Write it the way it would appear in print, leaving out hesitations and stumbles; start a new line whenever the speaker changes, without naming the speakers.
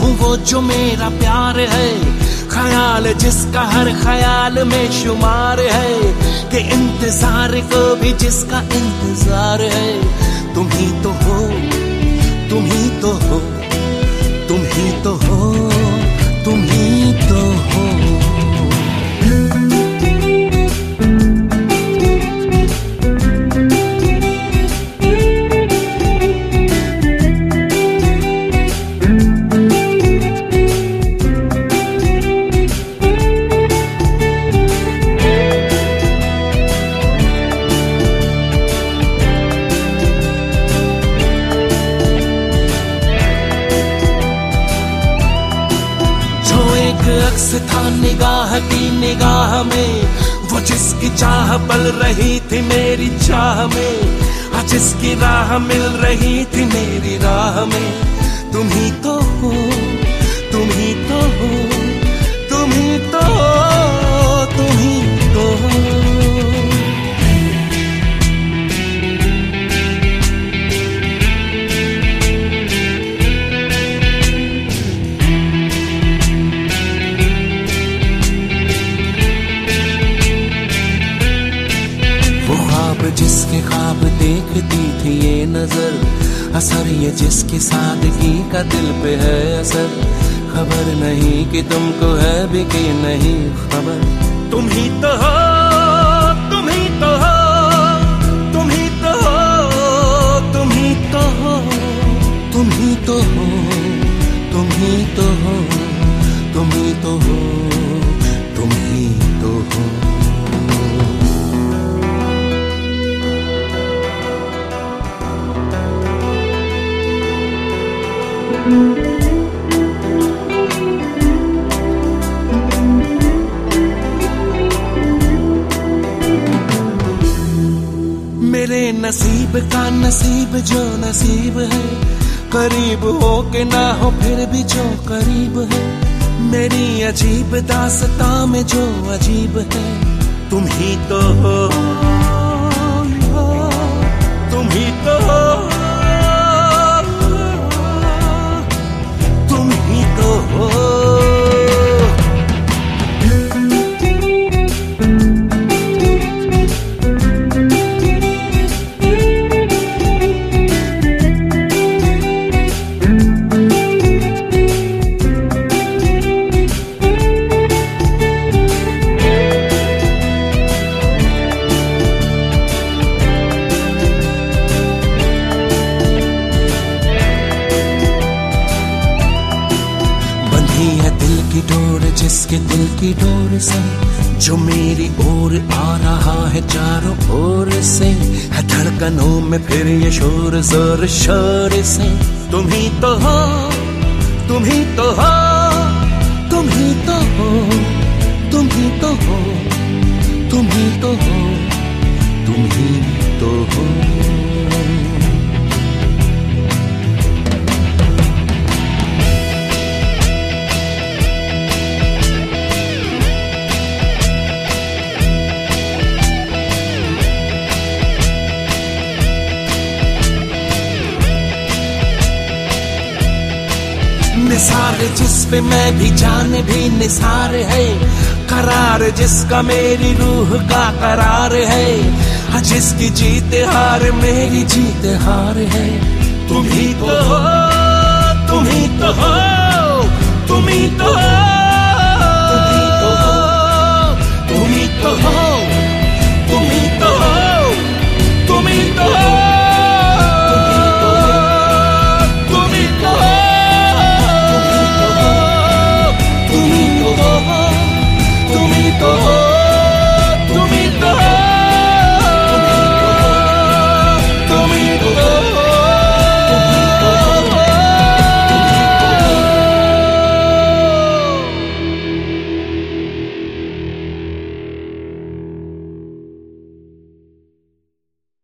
हूँ वो जो मेरा प्यार है, ख्याल जिसका हर ख्याल में शुमार है, कि इंतजार को भी जिसका इंतजार है। तुम ही तो हो, तुम ही तो हो, तुम ही तो हो, तुम ही तो हो। अक्स था निगाह की निगाह में, वो जिसकी चाह पल रही थी मेरी चाह में, जिसकी राह मिल रही थी मेरी राह में। तुम ही तो हो, तुम ही तो हो, तुम ही तो हो, तुम ही तो हो। जिसके ख्वाब देखती थी ये नजर, असर ये जिसकी सादगी का दिल पे है असर। खबर नहीं कि तुमको है भी कि नहीं खबर। तुम ही तो हो, तुम ही तो हो, तुम ही तो हो, तुम ही तो हो, तुम ही तो हो, तुम ही तो हो, तुम ही तो हो, तुम ही तो हो। मेरे नसीब का नसीब जो नसीब है, करीब हो के ना हो फिर भी जो करीब है। मेरी अजीब दास्तां में जो अजीब है, तुम ही तो हो, तुम ही तो हो, तुम ही तो हो। जिसके दिल की डोर से जो मेरी ओर आ रहा है चारों ओर से, है धड़कनों में फिर ये शोर जोर शोर से। तुम ही तो हो, तुम ही तो हो, तुम ही तो हो, तुम ही तो हो, तुम ही तो हो, तुम ही तो हो। निसार जिस पे मैं भी जान भी निसार है, करार जिसका मेरी रूह का करार है, जिसकी जीत हार मेरी जीत हार है। तुम ही तो हो, तुम ही तो हो, तुम ही तो हो।